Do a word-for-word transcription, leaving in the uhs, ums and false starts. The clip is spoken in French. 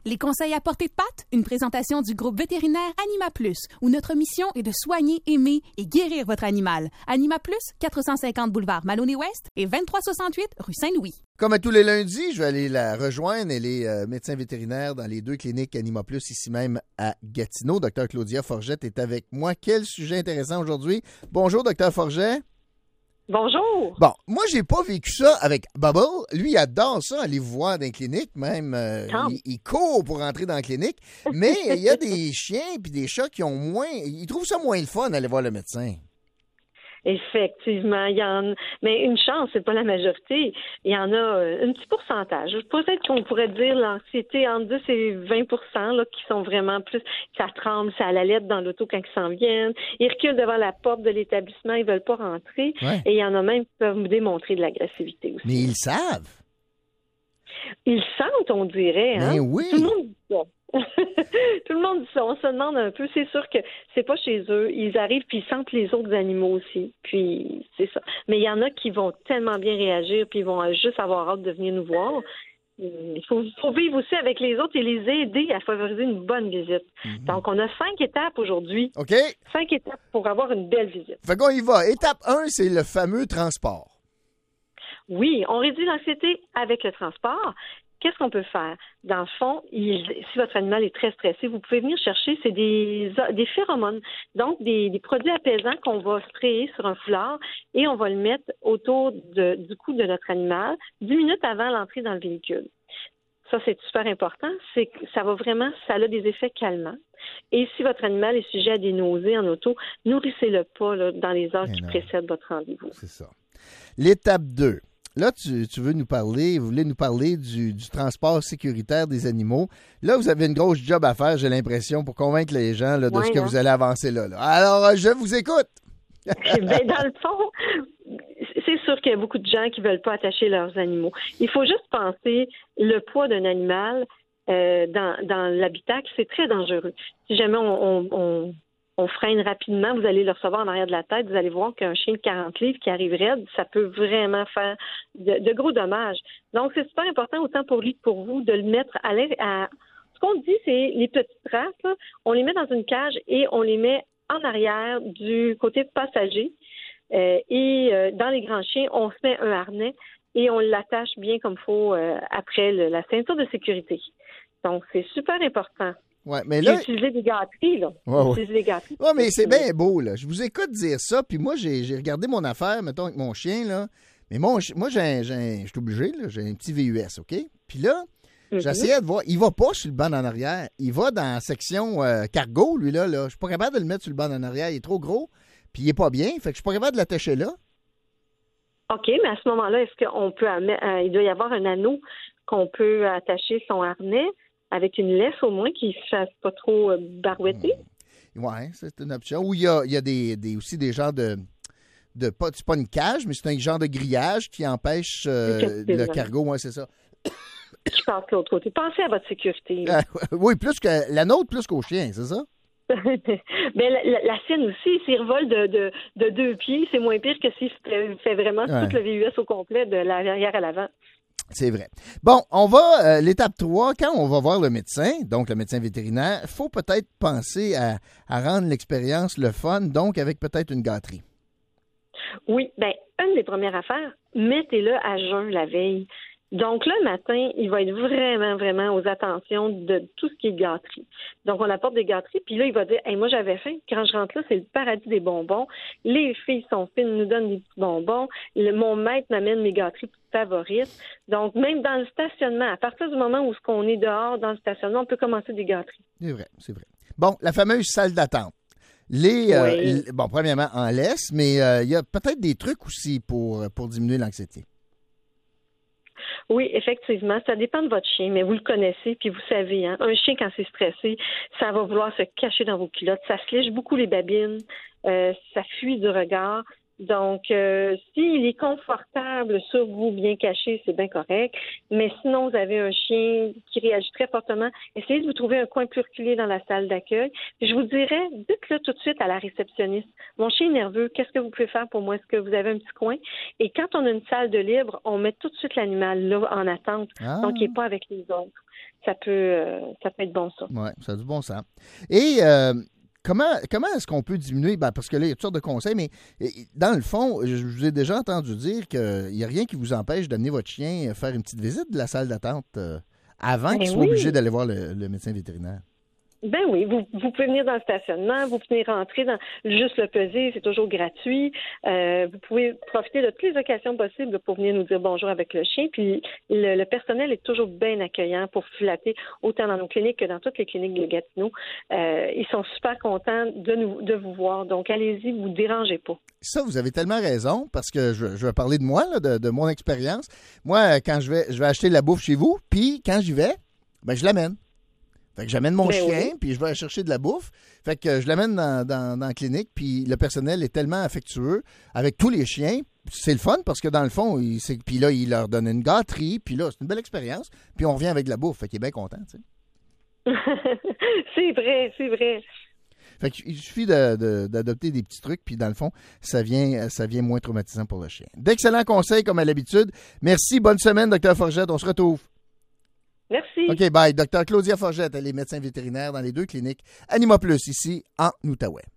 Les conseils à portée de patte, une présentation du groupe vétérinaire Anima Plus, où notre mission est de soigner, aimer et guérir votre animal. Anima Plus, quatre cent cinquante boulevard Maloney-Ouest et vingt-trois soixante-huit rue Saint-Louis. Comme à tous les lundis, je vais aller la rejoindre. Elle est euh, médecin vétérinaire dans les deux cliniques Anima Plus, ici même à Gatineau. Docteur Claudia Forget est avec moi. Quel sujet intéressant aujourd'hui. Bonjour, Docteur Forget. Bonjour. Bon, moi, j'ai pas vécu ça avec Bubble. Lui, il adore ça, aller vous voir dans les cliniques. Même, euh, il, il court pour rentrer dans la clinique. Mais il y a des chiens et des chats qui ont moins... Ils trouvent ça moins le fun d'aller voir le médecin. Effectivement, il y en mais une chance, c'est pas la majorité. Il y en a un petit pourcentage. Peut-être qu'on pourrait dire l'anxiété entre dix et vingt pour cent là, qui sont vraiment plus, ça tremble, ça a la lettre dans l'auto quand ils s'en viennent. Ils reculent devant la porte de l'établissement, ils veulent pas rentrer. Ouais. Et il y en a même qui peuvent démontrer de l'agressivité aussi. Mais ils savent. Ils sentent, on dirait. Hein? Mais oui. Tout le monde dit ça. Tout le monde dit ça. On se demande un peu. C'est sûr que c'est pas chez eux. Ils arrivent puis ils sentent les autres animaux aussi. Puis c'est ça. Mais il y en a qui vont tellement bien réagir puis ils vont juste avoir hâte de venir nous voir. Il faut, faut vivre aussi avec les autres et les aider à favoriser une bonne visite. Mm-hmm. Donc, on a cinq étapes aujourd'hui. OK. Cinq étapes pour avoir une belle visite. Fait qu'on y va. Étape un, c'est le fameux transport. Oui, on réduit l'anxiété avec le transport. Qu'est-ce qu'on peut faire? Dans le fond, il, si votre animal est très stressé, vous pouvez venir chercher, c'est des, des phéromones, donc des, des produits apaisants qu'on va sprayer sur un foulard et on va le mettre autour de, du cou de notre animal dix minutes avant l'entrée dans le véhicule. Ça, c'est super important, c'est que ça va vraiment, ça a des effets calmants. Et si votre animal est sujet à des nausées en auto, nourrissez-le pas là, dans les heures Mais qui non. précèdent votre rendez-vous. C'est ça. L'étape deux. Là, tu, tu veux nous parler, vous voulez nous parler du, du transport sécuritaire des animaux. Là, vous avez une grosse job à faire, j'ai l'impression, pour convaincre les gens là, de ouais, ce que hein? vous allez avancer là, là. Alors, je vous écoute. Ben, dans le fond, c'est sûr qu'il y a beaucoup de gens qui ne veulent pas attacher leurs animaux. Il faut juste penser le poids d'un animal euh, dans, dans l'habitacle, c'est très dangereux. Si jamais on... on, on on freine rapidement, vous allez le recevoir en arrière de la tête, vous allez voir qu'un chien de quarante livres qui arrive raide, ça peut vraiment faire de, de gros dommages. Donc, c'est super important, autant pour lui que pour vous, de le mettre à l'air. À... Ce qu'on dit, c'est les petites traces, là, on les met dans une cage et on les met en arrière du côté passager. Euh, et euh, dans les grands chiens, on se met un harnais et on l'attache bien comme il faut euh, après le, la ceinture de sécurité. Donc, c'est super important. Ouais, mais là. Utiliser des gâteries, là. Ouais, Utiliser des gâteries. Ouais, mais c'est bien beau, là. Je vous écoute dire ça, puis moi, j'ai, j'ai regardé mon affaire, mettons, avec mon chien, là. Mais mon, moi, j'ai, un, j'ai un, je suis obligé, là. J'ai un petit V U S, OK? Puis là, mm-hmm. j'essayais de voir. Il va pas sur le banc en arrière. Il va dans la section euh, cargo, lui, là, là. Je suis pas capable de le mettre sur le banc en arrière. Il est trop gros, puis il est pas bien. Fait que je suis pas capable de l'attacher là. OK, mais à ce moment-là, est-ce qu'on peut. Euh, il doit y avoir un anneau qu'on peut attacher son harnais avec une laisse au moins qui ne se fasse pas trop euh, barouetter. Mmh. Oui, c'est une option. Ou il y a, il y a des, des, aussi des genres de... de pas, c'est pas une cage, mais c'est un genre de grillage qui empêche euh, le cargo. Oui, c'est ça. Qui passe de l'autre côté. Pensez à votre sécurité. Euh, oui, plus que la nôtre, plus qu'au chien, c'est ça? Mais la, la, la sienne aussi, s'il revole de, de, de deux pieds, c'est moins pire que s'il fait vraiment ouais. tout le V U S au complet de l'arrière à l'avant. C'est vrai. Bon, on va, euh, l'étape trois, quand on va voir le médecin, donc le médecin vétérinaire, il faut peut-être penser à, à rendre l'expérience le fun, donc avec peut-être une gâterie. Oui, bien, une des premières affaires, mettez-le à jeun la veille. Donc, là, le matin, il va être vraiment, vraiment aux attentions de tout ce qui est gâterie. Donc, on apporte des gâteries, puis là, il va dire hey, « moi, j'avais faim. Quand je rentre là, c'est le paradis des bonbons. Les filles sont fines, nous donnent des petits bonbons. Le, mon maître m'amène mes gâteries favorites. » Donc, même dans le stationnement, à partir du moment où on est dehors dans le stationnement, on peut commencer des gâteries. C'est vrai, c'est vrai. Bon, la fameuse salle d'attente. Les, euh, oui. les bon, premièrement, en laisse, mais il euh, y a peut-être des trucs aussi pour, pour diminuer l'anxiété. Oui, effectivement, ça dépend de votre chien, mais vous le connaissez, puis vous savez, hein, un chien, quand c'est stressé, ça va vouloir se cacher dans vos culottes, ça se lèche beaucoup les babines, euh, ça fuit du regard. Donc, euh, s'il est confortable sur vous, bien caché, c'est bien correct. Mais sinon, vous avez un chien qui réagit très fortement, essayez de vous trouver un coin plus reculé dans la salle d'accueil. Je vous dirais, dites-le tout de suite à la réceptionniste. Mon chien est nerveux, qu'est-ce que vous pouvez faire pour moi? Est-ce que vous avez un petit coin? Et quand on a une salle de libre, on met tout de suite l'animal là en attente, ah. donc il n'est pas avec les autres. ça peut, euh, ça peut être bon, ça. Oui, ça a du bon sens. Et euh, comment, comment est-ce qu'on peut diminuer? Ben, parce que là, il y a toutes sortes de conseils, mais dans le fond, je vous ai déjà entendu dire qu'il n'y a rien qui vous empêche d'amener votre chien faire une petite visite de la salle d'attente euh, avant ben qu'il soit oui. obligé d'aller voir le, le médecin vétérinaire. Ben oui, vous, vous pouvez venir dans le stationnement, vous pouvez rentrer dans juste le peser, c'est toujours gratuit. Euh, vous pouvez profiter de toutes les occasions possibles pour venir nous dire bonjour avec le chien. Puis le, le personnel est toujours bien accueillant pour flatter, autant dans nos cliniques que dans toutes les cliniques de Gatineau. Euh, ils sont super contents de nous de vous voir. Donc allez-y, vous ne dérangez pas. Ça, vous avez tellement raison, parce que je, je vais parler de moi, là, de, de mon expérience. Moi, quand je vais, je vais acheter la bouffe chez vous, puis quand j'y vais, ben je l'amène. Fait que j'amène mon ben chien, oui. puis je vais aller chercher de la bouffe. Fait que je l'amène dans, dans, dans la clinique, puis le personnel est tellement affectueux avec tous les chiens. C'est le fun parce que dans le fond, il, puis là, il leur donne une gâterie, puis là, c'est une belle expérience. Puis on revient avec de la bouffe, fait qu'il est bien content, tu sais. C'est vrai, c'est vrai. Fait qu'il suffit de, de, d'adopter des petits trucs, puis dans le fond, ça vient, ça vient moins traumatisant pour le chien. D'excellents conseils, comme à l'habitude. Merci, bonne semaine, docteur Forgette. On se retrouve. Merci. OK, bye. docteur Claudia Forgette, elle est médecin vétérinaire dans les deux cliniques Anima Plus, ici, en Outaouais.